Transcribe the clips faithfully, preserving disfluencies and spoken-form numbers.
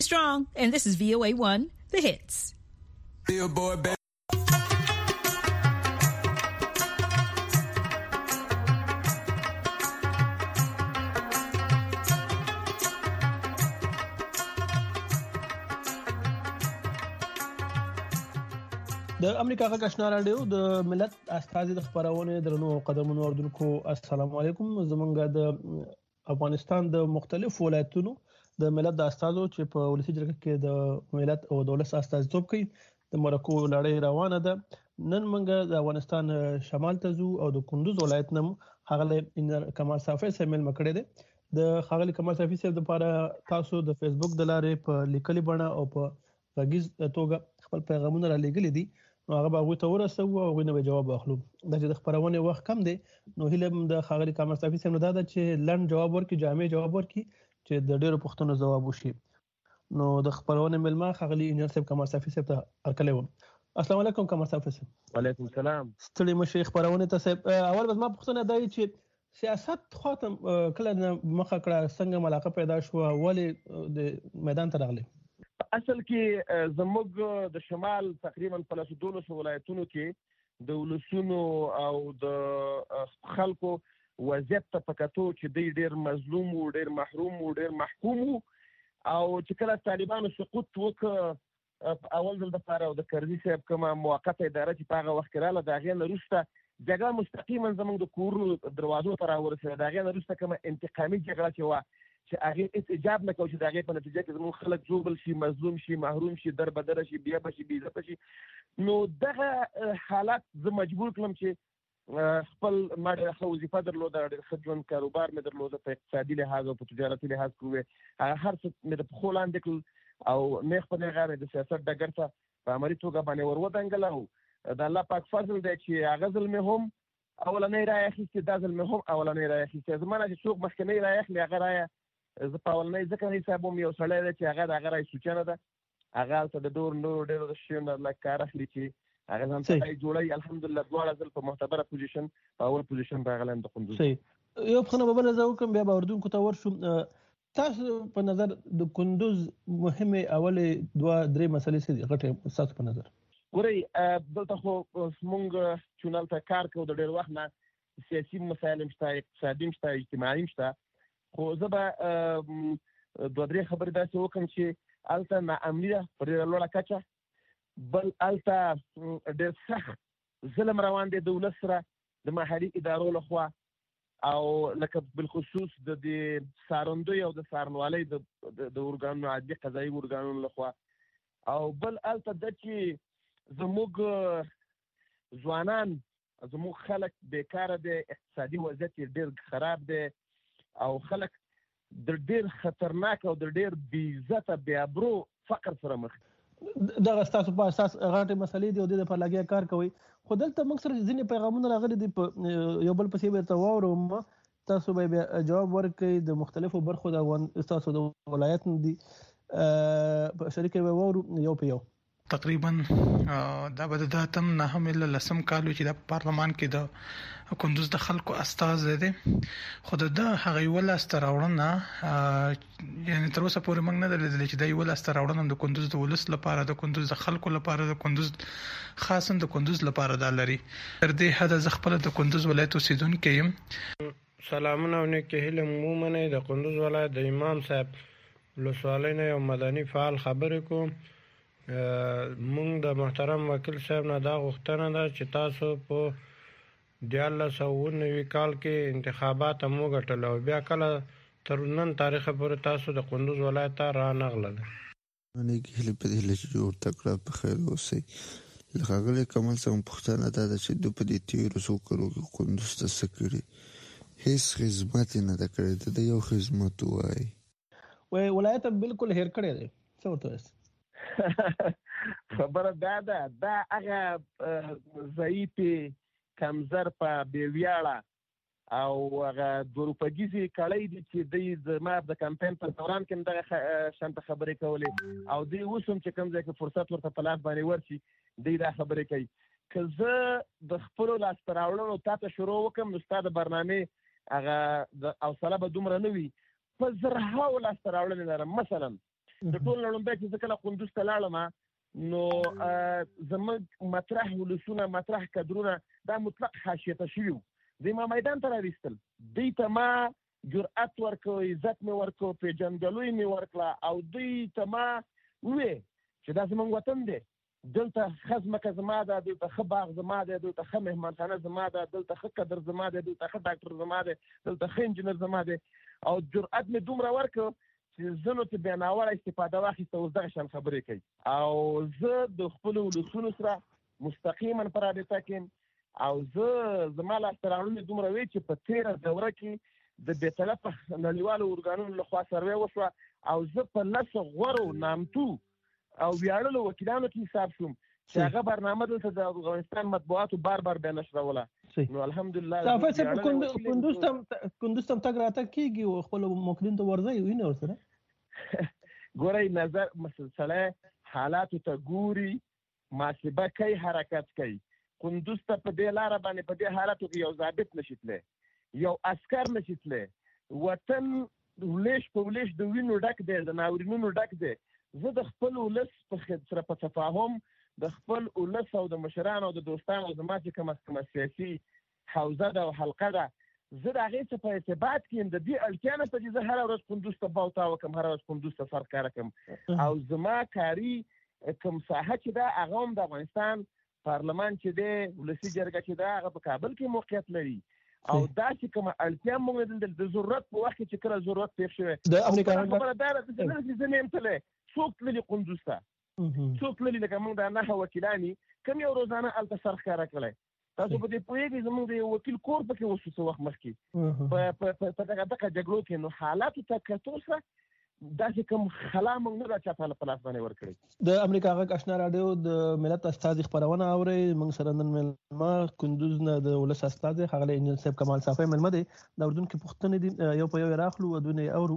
Strong, and this is V O A one, The Hits. Billboard, baby. د امریکا غږ آشنا رادیو د ملت استازي د خبرونه درنو قدمونو اردوونکو السلام علیکم. زمونږ د افغانستان د مختلفو ولایتونو د ملت د استازو چې په ولسی جرګه کې د ملت او دولت استازیتوب کوي د مرکو لړۍ روانه ده. نن موږ د افغانستان شمال ته ځو او د کندوز ولایت نم هغه انجنیر کمال صافی سره مل مکړه ده د خاغلی کمال صافی سره د لپاره تاسو د فیسبوک د لارې په لیکلي بڼه او په غږیز توګه خپل پیغامونه را لېږلي دي. نو هغه به غوته ورسو او غوښنه به جواب واخلو. د دې خبرونه وخت کم دی نو هیله د خاغلی کمال صافی سره دا ده چې لند جواب ورکړي، جامع جواب ورکړي چې د ډیرو پوښتنو جواب وشي. نو د خبرونه ملما خاغلی انجنیر صاحب کمال صافی صاحب ته ارکلې وم. السلام علیکم کمال صافی صاحب. وعلیکم السلام. ستړي مشه خبرونه ته صاحب اول بس ما پوښتنه دی چې سیاست خاطر کله مخه کړه څنګه ملاقات پیدا شو ولې د میدان ته راغلی؟ اصل کې زموږ د شمال تقریبا په لاسو دولس ولایتونو کې د ولسونو او د خلکو وضعیت ته پکاتو چې دی ډیر مظلوم او ډیر محروم او ډیر محکوم او چې کله طالبانو سقوط وکړ اول ځل د لپاره او د کرزي صاحب کومه موقته اداره چې په هغه وخت کې رااله د هغې نه وروسته جګړه مستقیما زموږ د کورونو دروازو ته راورسېده. د هغې نه وروسته کومه انتقامي جګړه چې وه چې هغې استجاب نه کوي چې د هغې په نتیجه کې زموږ خلک ژوبل شي، مظلوم شي، محروم شي، در بدره شي، بیابه شي، بېعزته شي. نو دغه حالات زه مجبور کړم چې خپل ما ډېره ښه وظیفه درلوده، ډېر ښه ژوند کاروبار مې درلوده په اقتصادي لحاظ او په تجارتي لحاظ کې هر څه مې د پښو لاندې کړل او نیغ په نیغه مې د سیاست ډګر ته په عملي توګه باندې ور ودانګل او د الله پاک فضل دی چې هغه ځل مې هم اولنۍ رایه اخیستې، دا ځل مې هم اولنۍ رایه اخیستې. زما نه چې څوک مخکینۍ رایه اخلي هغه رایه زه په اولنۍ ځکه حسابوم یو سړی دی چې هغه د هغه رایې سوچنه ده، هغه هلته د ډور نورو ډېرو د شیو نه لږ کار اخلي چې هغه ځان ته رایې جوړوي. الحمدلله دواړه ځل په معتبره پوزیشن په اول پوزیشن راغلی یم د کندوز. صحیح. یو پوښتنه به بله زه وکړم بیا به اردوونکو ته ورشو. تاسو په نظر د کندوز مهمې اولې دوه درې مسلې څه دي غټې ستاسو په نظر؟ ګورئ دلته خو موږ چې هلته کار کوو د ډېر وخت نه سیاسي مسایل هم شته، اقتصادي هم شته، اجتماعي هم شته. خو زه به دوه درې خبرې داسې وکړم چې هلته ناامني ده په ډېره لوړه کچه، بل هلته ډېر سخت ظلم روان دی د ولس سره د محلي ادارو لخوا او لکه بالخصوص د دې څارندوی او د څارنوالۍ د ارګانونو عادي قضایي ارګانونو لخوا، او بل هلته ده چې زموږ ځوانان زموږ خلک بیکاره دی، اقتصادي وضعیت یې ډېر خراب دی او خلک د ډېر خطرناک او د ډېر بې عزته بې ابرو فقر سره مخ. دغه ستاسو په اساس غټې مسلې دي او د دې په لګیا کار کوي. خو دلته موږ سره ځینې پیغامونه راغلي دي په یو بل پسې به ته واورم، تاسو به بیا جواب ورکړئ. د مختلفو برخو د ستاسو د ولایت نه دي په شریکه به واورو یو په یو. تقریبا دا به د اتم نهم الا لسم کال چې د پارلمان کې د کندوز د خلکو استازی دی، خو د هغه یو لاس راوړنه یعنی تر اوسه پورې موږ نه درلودل چې د یو لاس راوړنه د کندوز د ولس لپاره، د کندوز د خلکو لپاره، د کندوز خاصا د کندوز لپاره دا لري. تر دې حد زه خپل د کندوز ولایت اوسیدونکی یم. سلامونه او نیکې هیلې مو ومنئ. د کندوز ولایت د امام صاحب ولسوالۍ نه یو مدني فعال خبرې کوم. مونږ د محترم وکیل صاحب نه دا غوښتنه ده چې تاسو په دیارلس سوه اووه نوي کال کې انتخابات هم وګټل او بیا کله تر نن تاریخه پورې تاسو د کندوز ولایت ته رانغلل. نیکې هیلې په دې هیله چې جوړ تکړه په خیر اوسئ. له ښاغلي کمال صاحب پوښتنه دا ده چې دوی په دې تېرو څو کلو کې کندوز ته څه کړي؟ هېڅ خدمت یې نه ده کړی. د ده یو خدمت ووایي. وایي ولایت هم بالکل هېر کړی دی. څه ورته وایاست؟ خبره دا ده دا هغه ضعیفې کمزرپه بې ویاړه او هغه دوه روپګیزې کړۍ دي چې دوی زما د کمپین په دوران کې هم دغه شانته خبرې کولې او دوی اوس هم چې کوم ځای کې فرصت ورته په لاس باندې ورشي دوی دا خبرې کوي. که زه د خپلو لاسته راوړنو تا ته شروع وکړم نو ستا د برنامې هغه د حوصله به دومره نه وي. په زرهاو لاسته راوړنې لرم. مثلا د ټول لړمبه چې ځکه قندوز ته لاړم نو زموږ مطرح ولسونه مطرح کډرونه دا مطلق حاشیه ته شوي د ما میدان ته راوستل دوی ته ما جرأت ورکو عزت مې ورکو پیژندګلوي مې ورکړه او دوی ته ما وې چې دا زموږ وطن دی دلته ښه ځمکه زما ده دلته ښه باغ زما دی دلته ښه مهمانخانه زما ده دلته ښه قدر زما دی دلته ښه ډاکټر زما دی دلته ښه انجینر زما دی او جرأت مې دومره ورکړ چې زه نو ته بیا ناوړه استفاده واخیسته اوس دغه شان خبرې کوي او زه د خپلو ولسونو سره مستقیما په رابطه کې او زه زما لاسته راوړنې دومره وې چې په تېره دوره کې د بېطرفه نړیوالو ارګانونو لخوا سروې وشوه او زه په لسو غورو نامتو او ویاړلو وکیلانو کې حساب شوم چې هغه برنامه دلته د افغانستان مطبوعاتو بار بار بیا نشروله نو الحمدلله صافي صاحب کندوز ته کندوز ته تګ راتګ کېږي او خپل موکلین ته ورځي ویني ورسره ګورئ نظر مسلسله حالاتو ته ګوري محاسبه کوي حرکت کوي کندوز ته په دې لاره باندې په دې حالاتو کې یو ضابط نشي تللی یو عسکر نشي تللی وطن ولیش په ولیش د وینو ډک دی د ناورینونو ډک دی زه د خپل ولس په سره په تفاهم د خپل ولس او د مشرانو او د دوستانو زما چې کومه کومه سیاسي حوزه ده او حلقه ده زه د هغې څه په ارتباط کې یم د دې اړتیا نه په چې زه هره ورځ کندوز ته باوتا وکړم هره ورځ کندوز ته سر کاره کړم او زما کاري کوم ساحه چې ده هغه هم د افغانستان پارلمان چې دی ولسي جرګه چې ده هغه په کابل کې موقعیت لري او دا چې کومه اړتیا موږ لیدل د ضرورت په وخت کې چې کله ضرورت پېښ شوی د امریکا خبره دا ده چې زه نه یم تللی څوک تللي کندوز ته څوک تللي لکه موږ د نهه وکیلانې کوم یو روزانه هلته سر ښکاره کړی تاسو په دې پوهېږئ زموږ د یو وکیل کور پکې وشو څه وخت مخکې په دغه دغه جګړو کې نو حالاتو ته کتو سره داسې کوم خلا موږ نه دا چاته په لاس باندې ورکړی د امریکا غږ آشنا راډیو د ملت استازي خپرونه اورئ موږ سره نن مېلمه کندوز نه د ولس استازي ښاغلی انجینر صاحب کمال صافی مېلمه دی د اردن کې پوښتنې دي یو په یو راخلو ودونه اورو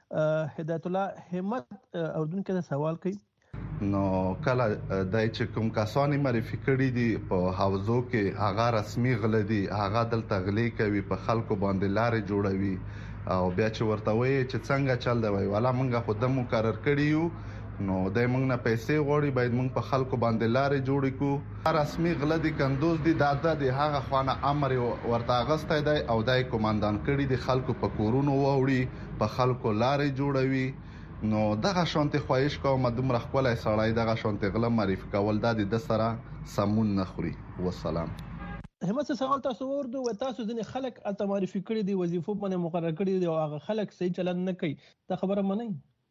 هدایت الله همت اردن کې سوال کوي نو کله دای چې کوم کسانی معرفي کړي دي په حوزو کې هغه رسمي غلدي هغه دلته غلي کوي په خلکو باندې لارې جوړوي او بیا چې ورته وایي چې څنګه چل دی وای والا مونږه خو د مقرر کړی یو نو دای مونږ نه پیسې غوړي باید مونږ په خلکو باندې لارې جوړ کړو رسمي غلدي کندوز دي دادا دي هغه خوانه امر ورته غستای دی او دای کوماندان کړي دي خلکو په کورونو ووري په خلکو لارې جوړوي نو دغه شانتي خواهش کوم دومره خپل سړی دغه شانتي غل معرفي کول د د سره سمون نخوري والسلام همت سوال تاسو ورته و تاسو ځنې خلک الته معرفي کړي دي وظیفو باندې مقرر کړي دي او هغه خلک صحیح چلند نه کوي دا خبره منئ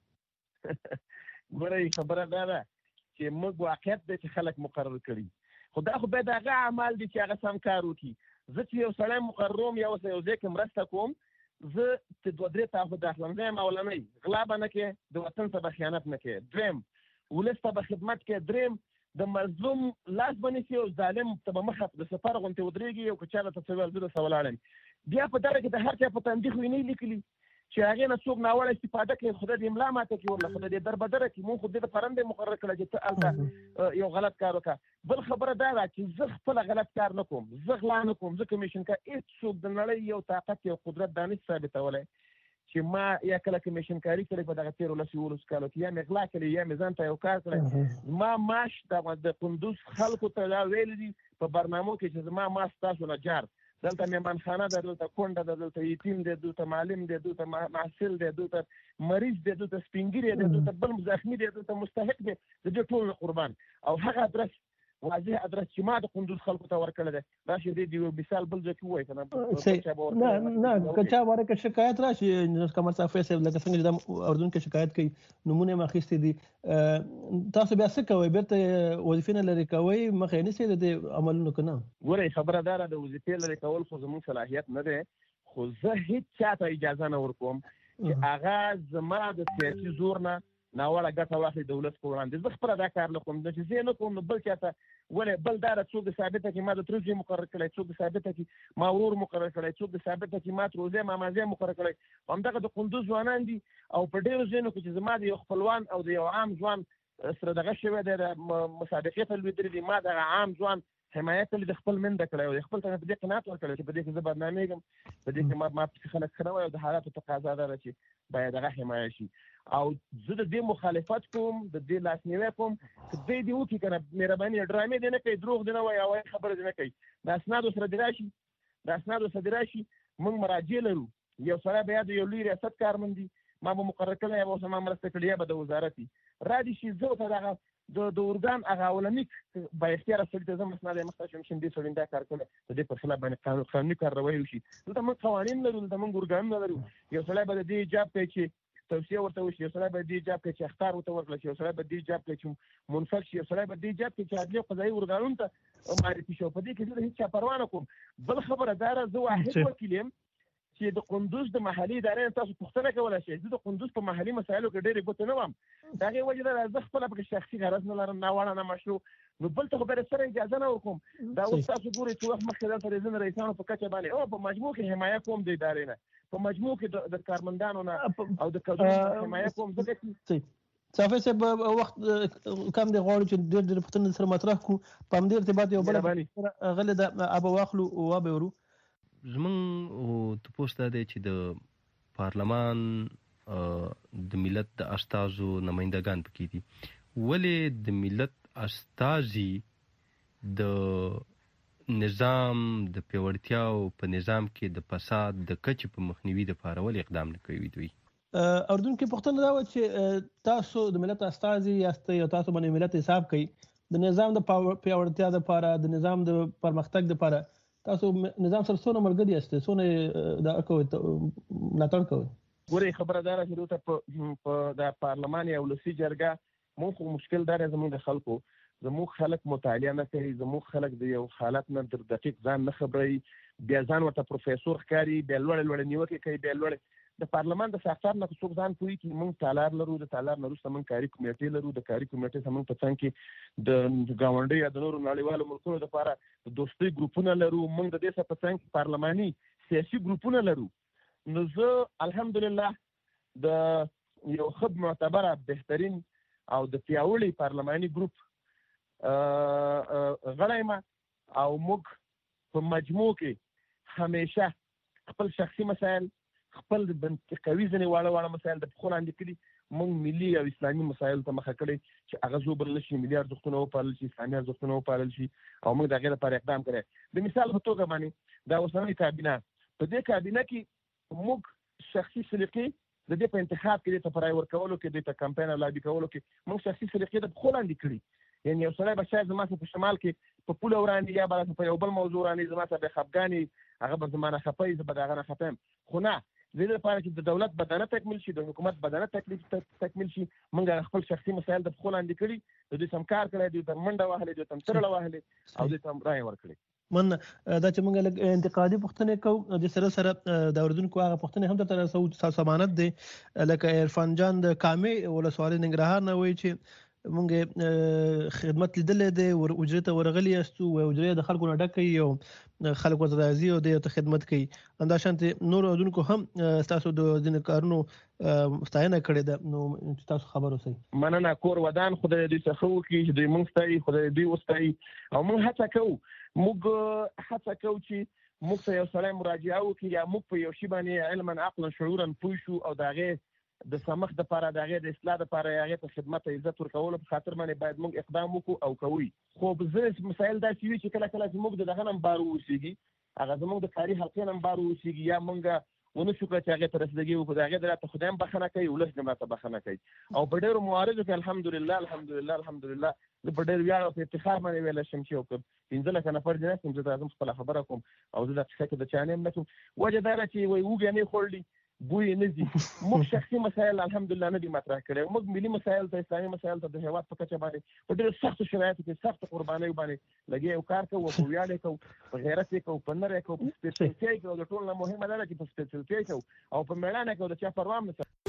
ګورئ خبره دا ده چې موږ واقعیت دی چې خلک مقرر کړي خو دا خو باید هغه اعمال دي چې هغه سم کار وکړي زه چې یو سړی مقرروم یا اوس یو ځای کې مرسته کوم زه چې دوه درې ته داخلم زه اولنی غلا به نه کې د وطن ته به خیانت نه کې دویم ولس ته به خدمت کې دریم د مظلوم لاس باندې او ظالم ته به مخه د سفر غونته ودرېږي او که چاله ته سوال زده سوالړم بیا په دغه کې د هر چا په تندې خو نه لیکلي چې هغه نه څوک ناوړه استفاده کوي خدای دې املا ماته کې ورله خدای دې در بدره کې مونږ خو دې د فرند مقرر کړل چې ته الته یو غلط کار وکړه بل خبره دا ده چې زه خپل غلط کار نه کوم زه غلا نه کوم زه کمیشن کا هیڅ څوک د نړۍ یو طاقت یو قدرت دانش ثابتولای چې ما یا کله کمیشن کاری کړی په دغه تیر ولسی ولس کالو کې یا مغلا کړی یا میزان ته یو کار کړی ما ماش د کندوز خلکو ته دا ویل دي په برنامو کې چې ما ما تاسو نه جار دلته مهمانخانه ده دلته کونډه ده دلته یتیم دی دلته معلم دی دلته محصل دی دلته مریض دی دلته سپینګری دی دلته بل زخمی دی دلته مستحق دی د دې ټول قربان او هغه ادرس واضح ادرس چې ما د کندوز خلکو ته ورکړل دی راشي دی یو مثال بل ځکه وای کنه نه نه کچا ورکه شکایت راشي کمر صافی صاحب لکه څنګه د اردن کې شکایت کوي نمونه ماخېستې دي تاسو بیا څه کوئ بیرته وظیفې نه لرې کوئ مخې نیسئ د دې عملونو که نه ګورئ خبره دا ده د وظیفې لرې کول خو زموږ صلاحیت نه دی خو زه هېڅ چا ته اجازه نه ورکوم چې هغه زما د سیاسي زور نه ناوړه ګټه واخلي د ولس په وړاندې زه خپله دا کار نه کوم چې زه نه کوم نو بل چا ته ولې بل دا ده څوک د ثابته کړي ما د تره زوی مقرر کړی څوک د ثابته کړي ما ورور مقرر کړی څوک د ثابته کړي ما تروزی مامازی مقرر کړی همدغه د کندوز ځوانان دي او په ډېرو ځایونو کې چې زما د یو خپلوان او د یو عام ځوان سره دغه شوی دی د مسابقې ته لوېدلي دي ما دغه عام ځوان حمایه کړې د خپل منده کړی او خپل ته په دې قناعت ورکړی چې په دې کې زه بدنامېږم، په دې کې ما ما پکې خلک ښه نه وایي او د حالاتو تقاضا دا ده چې باید هغه حمایه شي. او زه د دې مخالفت کوم، د دې لاسنیوی کوم چې دوی دې وکړي که نه مهرباني ډرامې دې نه کوي، دروغ دې نه وایي او خبره دې نه کوي. د اسنادو سره دې راشي د اسنادو سره دې راشي موږ مراجع لرو. یو سړی به یا د یو لوی ریاست کارمند دي، ما به مقرر کړی یا به اوس ما مرسته کړې یا به د وزارت وي، را دي شي زه ورته دغه د د ارګان هغه اولنیک با اختیاره سړي ته زه مسناد یې مخته شم چې دې سړي دا کار کړی، د دې پر خلاف باندې قانوني کارروایي وشي. دلته موږ قوانین لرو، دلته موږ ارګانونه لرو. یو سړی به د دې ایجاب کوي چې توصیه ورته وشي، یو سړی به دې ایجاب کوي چې اخطار ورته ورکړل شي، یو سړی به دې ایجاب کوي چې منفق شي، یو سړی به دې ایجاب کوي چې عدلي او قضایي ارګانونو ته معرفي شي. په دې کې زه هېڅ چا پروا نه کوم. بل خبره دا ده زه واحد وکیل یم چې د قندوز د محلي ادارې تاسو پوښتنه کولی شئ. زه د قندوز په محلي مسایلو کې ډېرې ګوتې نه وم، د هغې وجې دا ده زه خپله پکې شخصي غرض نه لرم، ناوړه نه مشروع. نو بل ته خو باید سره اجازه نه ورکوم. دا اوس تاسو ګورئ چې وخت مخکې دلته د ځینو رئیسانو په کچه باندې او په مجموع کې حمایه کوم د ادارې نه، په مجموع کې د کارمندانو نه او د کډوالو حمایه کوم. ځکه چې صافي صاحب وخت کم دی غواړو چې ډېر ډېر پوښتنې سره مطرح کړو. په همدې ارتباط یو بله غلې ده ابه واخلو وابه ورو. زمونږ تپوس دا دی چې د پارلمان د ملت د استازو نمایندګان پکې دي، ولې د ملت استازي د نظام د پیاوړتیاو په نظام کې د فساد د کچې په مخنیوي دپاره ولې اقدام نه کوي دوی؟ اردن کې پوښتنه دا وه چې تاسو د ملت استازي یاستئ او تاسو باندې ملت حساب کوي، د نظام د پیاوړتیا دپاره، د نظام د پرمختګ دپاره تاسو نظام سره څونه ملګري یاستئ، څونه دا کوئ ملاتړ کوئ؟ ګورئ خبره دا ده چې دلته په د پارلمان یا ولسي جرګه موږ خو مشکل دا دی زموږ د خلکو، زموږ خلک مطالعه نه کوي، زموږ خلک د یو حالت نه در دقیق ځان نه خبروي، بیا ځان ورته پروفیسور ښکاري، بیا لوړې لوړې نیوکې کوي، بیا لوړې د پارلمان د ساختار نه څوک ځان پوهېږي. موږ تالار لرو، د تالار نه وروسته موږ کاري کمیټې لرو، د کاري کمیټې څخه موږ په څنګ کې د ګاونډیو یا د نورو نړیوالو ملکونو لپاره د دوستۍ ګروپونه لرو، موږ د دې څخه په څنګ کې پارلماني سیاسي ګروپونه لرو. نو زه الحمدلله د یو ښه معتبره بهترین او د پیاوړي پارلماني ګروپ غړی یم او موږ په مجموع کې همیشه خپل شخصي مسایل، خپل قوي ځینې واړه واړه مسایل د پښو لاندې کړي، موږ ملي او اسلامي مسایلو ته مخه کړی چې هغه زوبرل شي، ملي ارزښتونه وپالل شي، اسلامي ارزښتونه وپالل شي او موږ د هغې لپاره اقدام کړی. د مثال په توګه باندې دا اوسنۍ کابینه، په دې کابینه کې موږ شخصي سلیقې د دې په انتخاب کې، د ته په رای ورکولو کې، د ته کمپاین او لابي کولو کې موږ شخصي سلیقې د پښو لاندې کړي. یعنې یو سړی به شاید زما څخه په شمال کې په پوله ورانې یا به په یو بل موضوع رانې زما څخه به خفګان، هغه به زما نه خفه وي، زه به د هغه نه خفه یم. خو نه، د دې لپاره چې د دولت بدانه تکمیل شي، د حکومت بدانه تکمیل شي، موږ خپل شخصي مسایل د پښو لاندې کړي، د دوی سم کار کړی، دوی ته منډه وهلې، دوی ته ترړه وهلې او دوی ته رایې ورکړې. من دا چې موږ لږ انتقادي پوښتنې کوو، د سره سره د اردوونکو هغه پوښتنې هم درته رسوو ستاسو امانت دی. لکه عرفان جان د کامې ولسوالۍ ننګرهار نه وایي چې موږ خدمت لیدلی دی، اجرې ته ورغلي یاستو، اجرې د خلکو نه ډک کوي او خلک ورته راځي او دی ورته خدمت کوي. همداشانتې نور اردوونکو هم ستاسو د ځینې کارونو ستاینه کړې ده، نو چې تاسو خبر اوسئ. مننه. کور ودان خدای دوی څخه وکړي چې دوی موږ ستایي، خدای دوی وستایي او موږ هڅه کوو موږ هڅه کوو چې موږ ته یو سړی مراجعه وکړي یا موږ په یو شي باندې علما عقلا شعورا پوه شو او د هغې د سمخ دپاره، د هغې د اصلاح دپاره، هغې ته خدمت او عزت ورکولو په خاطر باندې باید موږ اقدام وکړو او کوي. خو ځینې مسایل داسې وي چې کله کله چې موږ د دغه نه هم بار واوسېږي، هغه زموږ د کاري حلقې نه هم بار واوسېږي، یا موږ ونه شو کړه چې هغې ته رسیدګي وکړو، د هغې د راته خدای هم بښنه کوي، ولس هم راته بښنه کوي. او په ډېرو موارضو کې الحمدلله الحمدلله الحمدلله زه په ډېر ویاړ او په افتخار باندې ویلی شم چې یو پنځه لکه نفر دې ناست یم، زه ته راځم خپله خبره کوم او زه دا قصه کې د چا نه یم نه کوم. وجه دا ده چې وایي وږی نه خوړلي بوی نه ځي. موږ شخصي مسایل الحمدلله نه دي مطرح کړي، موږ ملي مسایل ته، اسلامي مسایل ته د هېواد په کچه باندې په ډېرو سختو شرایطو کې سختو قربانیو باندې لګیا یو کار کوو، په ویاړ یې کوو، په غیرت یې کوو، په نر یې کوو، په سپېڅلتیا یې کوو. د ټولو نه مهمه دا ده چې په سپېڅلتیا یې کوو او په مېړانه یې کوو، د چا پروا هم نه کوو.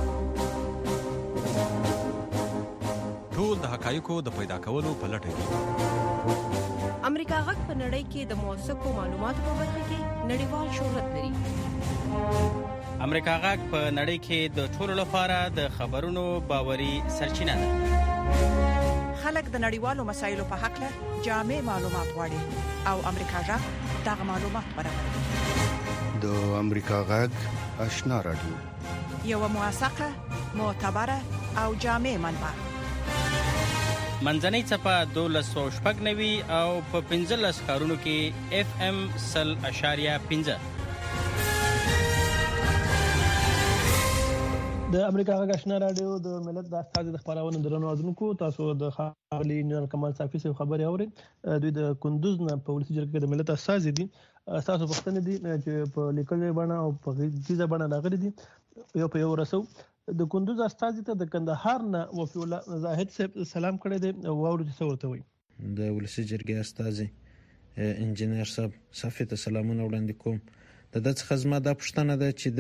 ټول د حقایقو د پیدا کولو په لټه کې. امریکا غږ په نړۍ کې د موثقو معلوماتو په برخه کې نړیوال شهرت لري. امریکا غږ په نړۍ کې د ټولو لپاره د خبرونو باوري سرچینه ده. خلک د نړیوالو مسایلو په حق له جامع معلومات غواړي او امریکا جغ دغه معلومات برابروي. د امریکا غږ آشنا رادیو یو موثقه، معتبره او جامع منبع. منځنۍ چپه دولس سوه شپږ نوي او په پنځلس ښارونو کې اف ام سل اشاریه پنځه. د امریکا غږ آشنا رادیو د ملت د استازي د خبرونو درنو اذنکو تاسو د خالي انجنیر کمال صافي سره خبري اورئ. دوی د کندوز نه په ولسی جرګه د ملت استازي دي. تاسو پښتنه دي چې په لیکل باندې او په غږیزه باندې راغلي دي. یو په یو رسو د کندوز استازي ته د کندهار نه وفي الله زاهد صاحب سلام کړی دی او اورو څه ورته وي. د ولسی جرګه استازي انجنیر صاحب صافي ته سلامونه وړاندې کوم. د دغه خدمت د پښتنه ده چې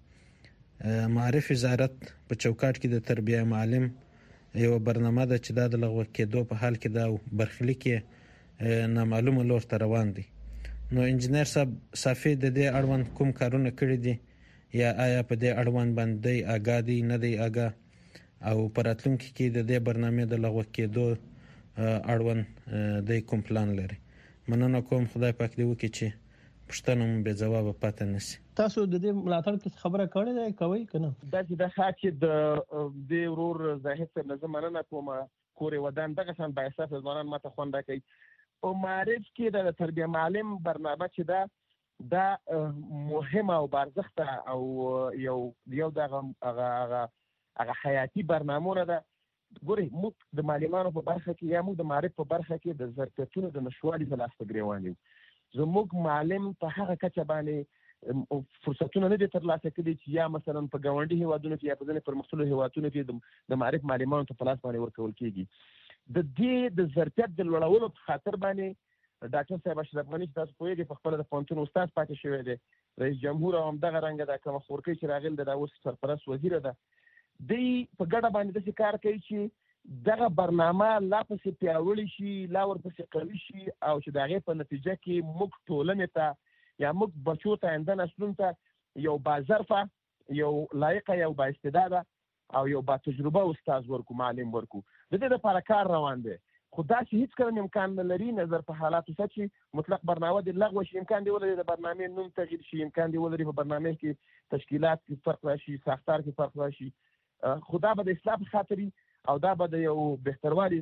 د معرف وزارت په چوکاټ کې د تربیه معلم یو برنامه ده چې د لغوه کېدو په حال کې دا برخلیک نامعلومه لور ته روان دي. نو انجنیر صاحب صافي د دې اړوند کوم کارونه کړی دي یا آیا په دې اړوند باندې آگاه دي نه دی آگاه او پراتلونکو کې د دې برنامه د لغوه کېدو اړوند د کوم پلان لري؟ مننه کوم. خدای پاک دې وکړي چې پښتنه مو به جواب پاتې نشي. تاسو د دې ملاتړ کې خبره کړې ده کوي کنه؟ دا چې د خاطر د د ورور زاهد سره لازم مننه کوم کورې ودان دغه سم با احساس ځوانان ماته خوانده کوي او معرف کې د تربیه معلم برنامه چې دا دا مهمه او بارزخته او یو یو دغه هغه هغه حیاتي برنامه ده. ګوري موږ د معلمانو په برخه کې یا موږ د معرف په برخه کې د ظرفیتونو د نشوالي په لاس ګریوان یو. زموږ معلم په هغه کچه باندې فرصتونه نه دي ترلاسه کړي چې یا مثلا په ګاونډي هیوادونو کې یا په ځینې پرمختللو هیوادونو کې د معرف معلمانو ته په لاس باندې ورکول کېږي. د دې د ظرفیت د لوړولو په خاطر باندې ډاکټر صاحب اشرف غنی چې تاسو پوهیږئ په خپل د پوهنتون استاد پاتې شوی دی، رئیس جمهور هم دغه رنګه د کوم خورکۍ چې راغلی د اوس سرپرست وزیر ده، دی په ګډه باندې د کار کوي چې دغه برنامه لا پسې پیاوړی شي، لا ورپسې قوي شي او چې د هغې په نتیجه کې موږ ټولنې ته یا موږ بچو ته آینده نسلونو ته یو باظرفه، یو لایقه، یو با استعداده او یو با تجربه استاد ورکو، معلم ورکو. د دې لپاره کار روان دی. خو دا چې هیڅ کله امکان نه لري نظر په حالاتو څخه چې مطلق برنامه د لغوه شي، امکان دی ولري د برنامه نوم تغییر شي، امکان دی ولري په برنامه کې تشکیلات کې فرق راشي، ساختار کې فرق راشي. خو دا به د اصلاح په خاطر او دا به د یو بهتروالي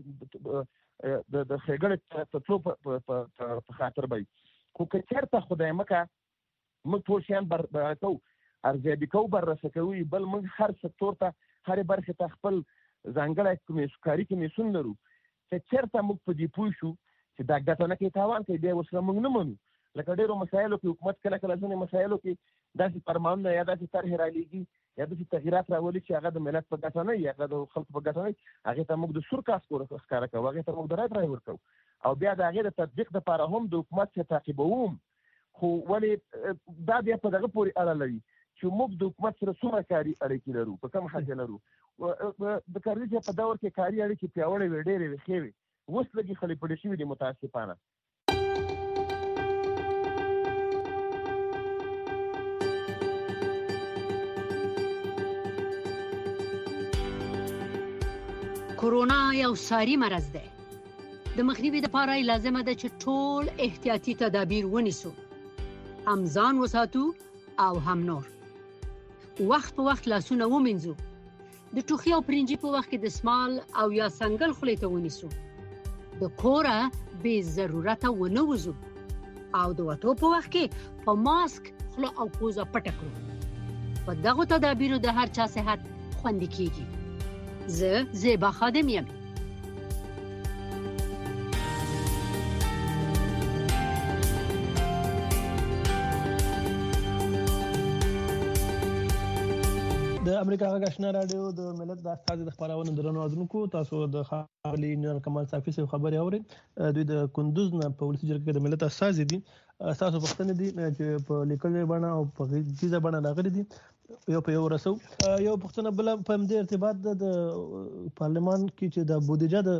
د ښېګړې تطلو په خاطر به وي. خو که چېرته خدای مکه موږ ټول شیان کوو، ارزیابي کوو، بررسه کوو، بل موږ هر سکتور ته هرې برخې ته خپل ځانګړی کاري کمیسیون لرو چې چېرته موږ په دې پوه شو چې دا ګټه نه کوي تاوان کوي، بیا ورسره موږ نه منو. لکه ډېرو مسایلو کې حکومت کله کله ځینې مسایلو کې داسې فرمانونه یا داسې طرحې رالیږي یا داسې تغییرات راولي چې هغه د ملت په ګټه نه وي، هغه د خلکو په ګټه نه وي، هغې ته موږ د سور کاسکو ښکاره کوو، هغې ته موږ د رایې رایې ورکوو او بیا د هغې د تطبیق دپاره هم د حکومت څخه تعقیبوم. خو ولې دا بیا په دغه پورې اړه لري چې موږ د حکومت سره څومره کاري اړیکې لرو، په کوم حد لرو. د کرنیز په دور کې کاري اړیکې پیاوړې وې، ډېرې وې، ښې وې. اوس لږې خلې پړې شوي دي متاسفانه. کورونا یو ساري مرض دی. د مخنیوي لپاره لازمه ده چې ټول احتیاطي تدابیر ونیسو، هم ځان وساتو او هم نور. وخت په وخت لاسونه ومینځو، د ټوخي او پرنجي په وخت کې دستمال او یا څنګل خولې ته ونیسو، د کوره بې ضرورته ونه وځو او د وتو په وخت کې په ماسک خوله او پوزه پټه کړو. په دغو تدابیرو د هر چا صحت خوندي کیږي. زه زیبا خادم یم. د امریکا غږ آشنا رادیو د ملت د استازي د خبرونو درنو اذنکو تاسو د خالي انجنیر کمال صافي سره خبري اورئ. دوی د کندوز نه په ولسی جرګه د ملت استازي دي. تاسو پښتنه دي چې په لیکل باندې او په غږیزه باندې راغلي دي. یو په یو رسو یو پښتنه بل په دې ارتباط د پارلمان کې چې د بودیجه د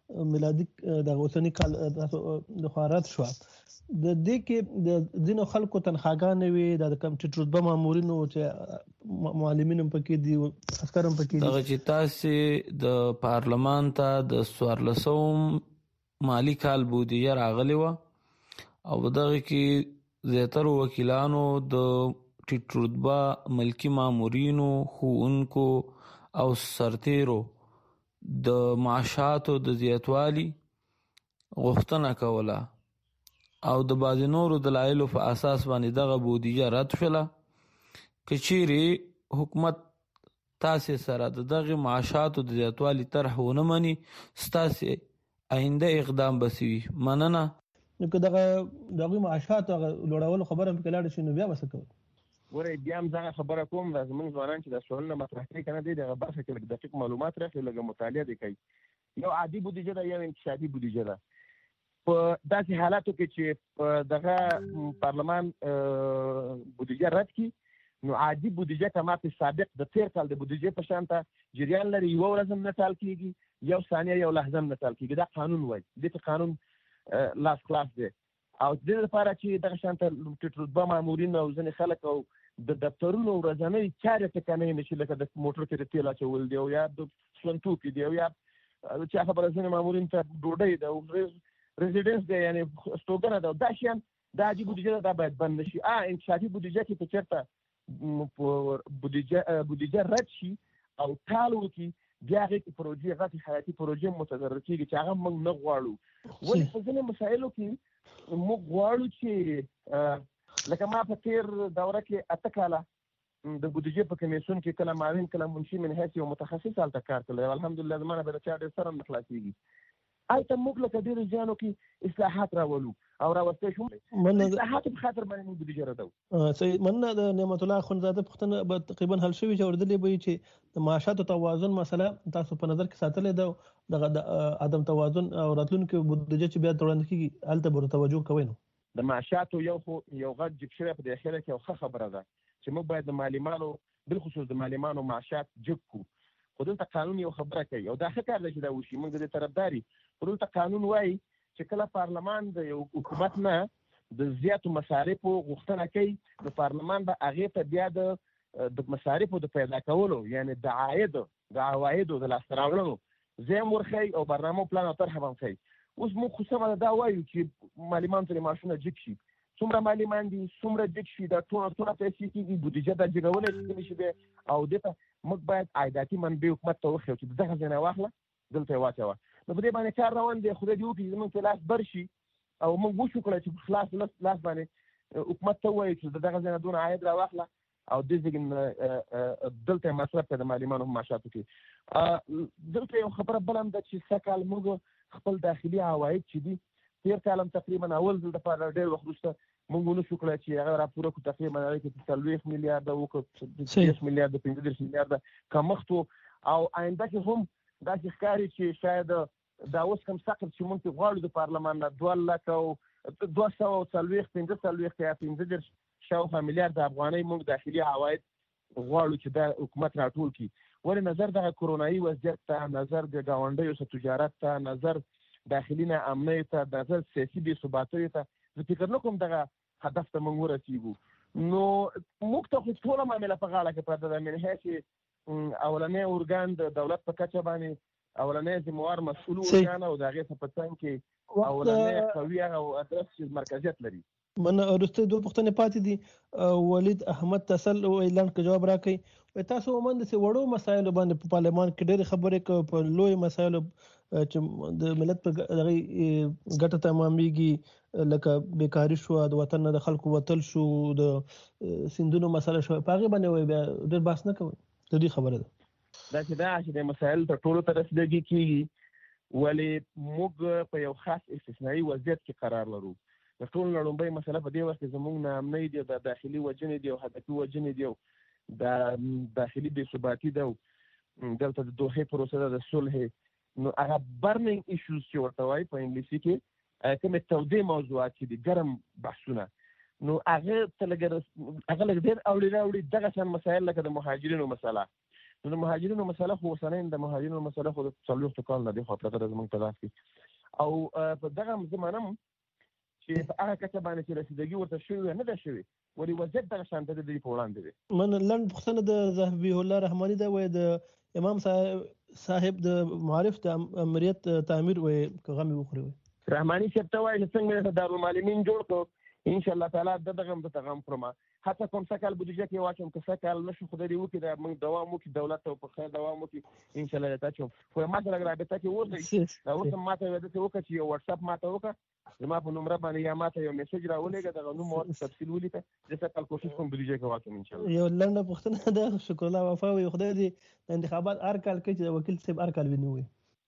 میلادي د اوسنی کال د خارات شو د دې کې د ځینو خلکو تنخواګانې وي د کم ټیټ رتبه مامورینو چې معلمین هم پکې دي عسکر هم پکې دي دغه چې تاسو د پارلمان ته د سوارلسوم مالی کال بودیجه راغلی و او دغه کې زیاتره وکیلانو د ټیټ رتبه ملکی مامورینو ښوونکو او سرتیرو د معاشاتو د زیاتوالي غوښتنه کوله او د بعضې نورو دلایلو په اساس باندې دغه بودیجه رد شوله. که چیرې حکومت تاسې سره د دغې معاشاتو د زیاتوالي طرح ونه مني ستاسې آینده اقدام به څه وي؟ مننه. نو که دغه د هغوی معاشاتو هغه لوړولو خبره هم پکې لاړه شي نو بیا به څه کوئ؟ ګورئ بیا هم زه خبره کوم دا زموږ ځوانان چې دا سوالونه مطرح کوي که نه دی د هغه برخه کې لږ دقیق معلومات راخلي لږه مطالعه دې کوي. یو عادي بودیجه ده یو انتشاري بودیجه ده. په داسې حالاتو کې چې په دغه پارلمان بودیجه رد کړي نو عادي بودیجه ته ماته سابق د تیر کال د بودیجې په شان ته جریان لري، یوه ورځ هم نه ټال کېږي، یو ثانیه یو لحظه هم نه ټال کېږي. دا قانون وایي، دې ته قانون لاس کلاس دی. او د دې لپاره چې دغه شان ته ټیټ رتبه مامورین او ځینې خلک او د دفترونو ورځنۍ چارې ټکنۍ نه شي، لکه د موټر کې د تیل اچول دی او یا د سون توکي دی او یا چا خبره ځینې مامورین ته ډوډۍ ده او ریزیډنس دی یعنې استوګنه ده، دا شیان دا عادي بودیجه ده، دا باید بند نه شي. ا انکشافي بودیجه کې که چېرته بودیجه بودیجه رد شي او ټال وکړي بیا هغې کې پروژې غټې حیاتي پروژې متضرر کېږي چې هغه موږ نه غواړو. ولې په ځینې مسایلو کې موږ غواړو چې لکه ما په تیر دوره کې اته کاله د بودیجې په کمیسیون کې کله معاون کله منشي من حیث یو متخصص هلته کار کړی او الحمدلله زما نه به د چا ډېر سر هم نه خلاصېږي. هلته موږ لکه ډېرو ځایانو کې اصلاحات راولو او راوستی شو اصلاحاتو په خاطر باندې موږ بودیجه ردوو. صحیح. مننه. د نعمت الله اخندزاده پوښتنه به تقریبا حل شوې چې اورېدلې به وي چې د معاشاتو توازن مسله تاسو په نظر کې ساتلې ده، دغه د عدم توازن او راتلونکي بودیجه چې بیا وړاندې کېږي هلته به توجه کوئ. نو د معاشاتو یو خو یو غږ جګ شوی په دې اخره کې یو ښه خبره ده چې موږ باید د معلمانو بالخصوص د معلمانو معاشات جګ کړو. خو دلته قانون یو خبره کوي او دا ښه کار دی چې دا وشي، موږ د دې طرفدار یو. خو دلته قانون وایي چې کله پارلمان د یو حکومت نه د زیاتو مصارفو غوښتنه کوي د پارلمان به هغې ته بیا د د مصارفو د پیدا کولو یعنې د عایدو د عوایدو د لاسته راوړلو ځای هم ورښیي او برنامه پلان او طرحه به هم ښیي. اوس موږ خو سمه ده دا وایو چې معلمانو ته معاشونه جګ شي، څومره معلمان دي څومره جګ شي دا ټوله ټوله پیسې کېږي، بودیجه دا جګولی چې نه شي دی او دې ته موږ باید عایداتي منبع حکومت ته وښیو چې دغه ځای نه واخله دلته یې واچوه. نو په دې باندې کار روان دی، خدای دې وکړي زموږ په لاس بر شي او موږ وشو کړی چې په خلاص لاس باندې حکومت ته ووایو چې د دغه ځای نه دونه عاید راواخله او دې ځای دلته یې مصرف کړه د معلمانو په معاشاتو کې. دلته یو خبره بله هم ده چې سږ کال موږ خپل داخلي عواید چې دي تېر کال هم تقریبا اول ځل دپاره ډېر وخت وروسته موږ ونه شو کړی چې هغه راپوره کړو. تقریبا هغې کې څلوېښت میلیارده وکړو، دېرش میلیارده، پنځه دېرش میلیارده کمښت و او آینده کې هم داسې ښکاري چې شاید دا اوس کوم سقف چې موږ پرې غواړو د پارلمان نه دوه لکه او دوه سوه او څلوېښت پنځه څلوېښت یا پنځه دېرش شاوخوا میلیارده افغانۍ موږ داخلي عواید غواړو چې دا حکومت راټول کړي. ولې نظر دغه کرونایي وضعیت ته، نظر د ګاونډیو سره تجارت ته، نظر داخلي نه امنیت ته، نظر سیاسي بې ثباتیو ته، زه فکر نه کوم دغه هدف ته موږ ورسېږو. نو موږ ته خو ټوله معامله په غاړه کې پرته ده، من حیث اولنی ارګان د دولت په کچه باندې اولنی ذمهوار مسؤل ارګان او د هغې څخه په څنګ کې اولنی قوي هغه ادرس چې مرکزیت لري. من وروستۍ دوه پوښتنې پاتې دي. ولید احمد تسل اعلان کې جواب راکړئ. تاسو عموما داسې وړو مسایلو باندې په پارلمان کې ډېرې خبرې کوئ، په لویو مسایلو چې د ملت په هغې ګټه تمامېږي لکه بیکاري شوه، د وطن نه د خلکو وتل شو، د سیندونو مسله شوه، په هغې باندې وایي بیا ډېر بحث نه کوئ. د دې خبره ده دا چې دا چې د مسایلو ته ټولو ته رسېدګي کېږي ولې موږ په یو خاص استثنایي وضعیت کې قرار لرو. د ټولو نه لومړی مسله په دې وخت کې زموږ ناامنۍ دي، د داخلي وجنې دي او هدفي وجنې دي او د داخلي بې ثباتي ده او دلته د دوحې پروسه ده د صلح. نو هغه برنینګ ایشوز چې ورته وایي په انګلیسي کې کومې تودې موضوعات چې دي ګرم بحثونه، نو هغه ته لږ هغه لږ ډېر اوړي راوړي دغه شان مسایل لکه د مهاجرینو مسله، نو د مهاجرینو مسله خو اوسنۍ د مهاجرینو مسله خو د څلوېښتو کال نه دی خو پرته زموږ په لاس کې او په دغه زمانه چې په هغه کچه باندې چې رسیدګي ورته شوې نه ده شوې ولې وضعیت دغه شان د دې په وړاندې دی. من لنډ پوښتنه د ذهبي الله رحماني ده وای د امام صاحب د معارف د امریت تعمیر وای غمی وخوري وای رحماني صاحب ته وای چې څنګه دارالمعلمین جوړ کړو ان شاء الله تعالی دغه هم ته غم پرما حتی کوم څه کال بودیجه کې واچوم که څه کال نشو خدای دې وکړي دا موږ دوام وکړي دولت ته په خیر دوام وکړي ان شاء الله تا چې خو ما سره رابطه کې ورته دا اوس ما ته ودا چې وکړي چې یو واتس اپ ما ته وکړه زما په نمبر باندې یا ما ته یو میسج راولېږه دغه نو مو تفصیل ولیکه چې څه کال کوشش کوم بودیجه کې واچوم ان شاء الله. یو لنډه پوښتنه ده شکر الله وفا وي خدای دې انتخابات هر کال کې چې وکیل صاحب هر کال ونیوي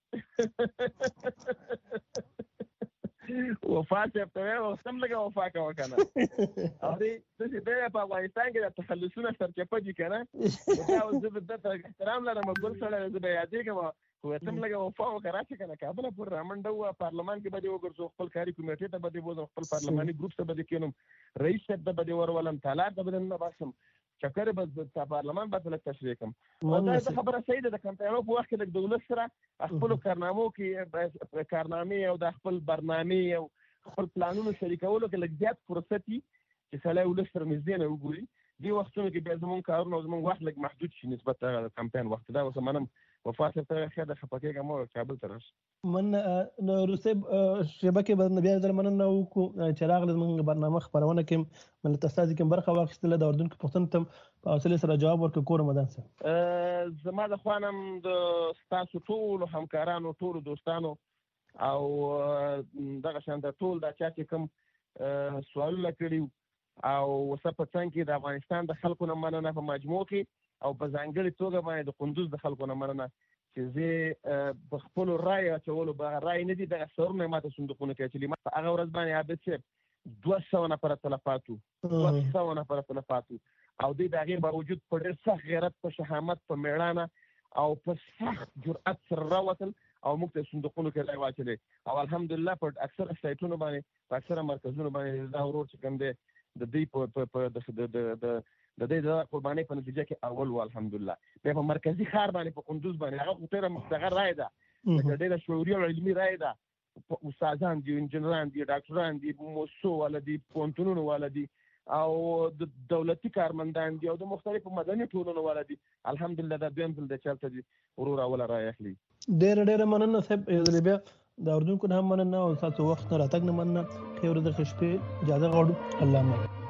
وفا صاحب ته او سم لګه وفا کا وکنه او دې چې دې په افغانستان کې د تخلصونه سرچپه دي کنه دا اوس د دې احترام لرم ګل سره د یادې کوم خو سم لګه وفا وکړه چې کنه کابل پر رامنډه و پارلمان کې بده وګرځو خپل کاری کمیټې ته بده وځو خپل پارلماني ګروپ ته بده کینم رئیس صاحب ته بده ورولم طالب ته بده نه باسم چکر بس د پارلمان به تل تشریح کوم دا خبره صحیح ده د کمپاینو په وخت کې د دولت سره خپل کارنامو کې کارنامې او د خپل برنامه او خپل پلانونو شریکولو کې لږ زیات فرصت دي چې سړی ولس سره نږدې نه وګوري دې وختونو کې بیا زموږ کارونه زموږ وخت لږ محدود شي نسبت د کمپاین وخت دا اوس منم وفات ته خیر د خپکه مو کابل ته راش من نو روسي شبکه باندې بیا د مننه او چراغ زموږ برنامه خبرونه کې ملت استاد کې برخه واخیستله د اردن کې پښتون ته په حوصله سره جواب ورکړ کور مدان سره زما د خوانم د تاسو ټول همکارانو ټول دوستانو او دغه شان د ټول د چا چې کوم سوالونه کړیو او وسه په څنګه کې د افغانستان د خلکو نه مننه په مجموع کې او په ځانګړي توګه باندې د قندوز د خلکو نه مننه چې زه په خپل رای اچولو به رای نه دي د سرونه ماته صندوقونه کې چې ما هغه ورځ باندې عابد صاحب دوه سوه نفر تلفاتو دوه سوه نفر تلفاتو او د دغه باوجود په ډېر سخت غیرت په شهامت په میړانه او په سخت جرأت سره راوتل او موږ ته صندوقونو کې رای واچلې او الحمدلله په اکثر سایټونو باندې په اکثر مرکزونو باندې دا ورور چې کوم دی د دې په د د د دې د قربانۍ په نتیجه کې اول و الحمدلله په مرکزی ښار باندې په قندوز باندې هغه خطر مستغر رای ده د ډېر شعوري او علمي رای ده استادان دي انجنيران دي ډاکټران دي موسو ولدي پونتونونو ولدي او د دولتي کارمندان دي او د مختلفو مدني ټولنو ولدي الحمدلله دا دویم ځل د چلته دي ورور اول رای اخلي ډېر ډېر مننه صاحب یو بیا د اردن کو هم مننه او تاسو وخت نه راتګ نه مننه خیر د خشپې اجازه غواړو الله مو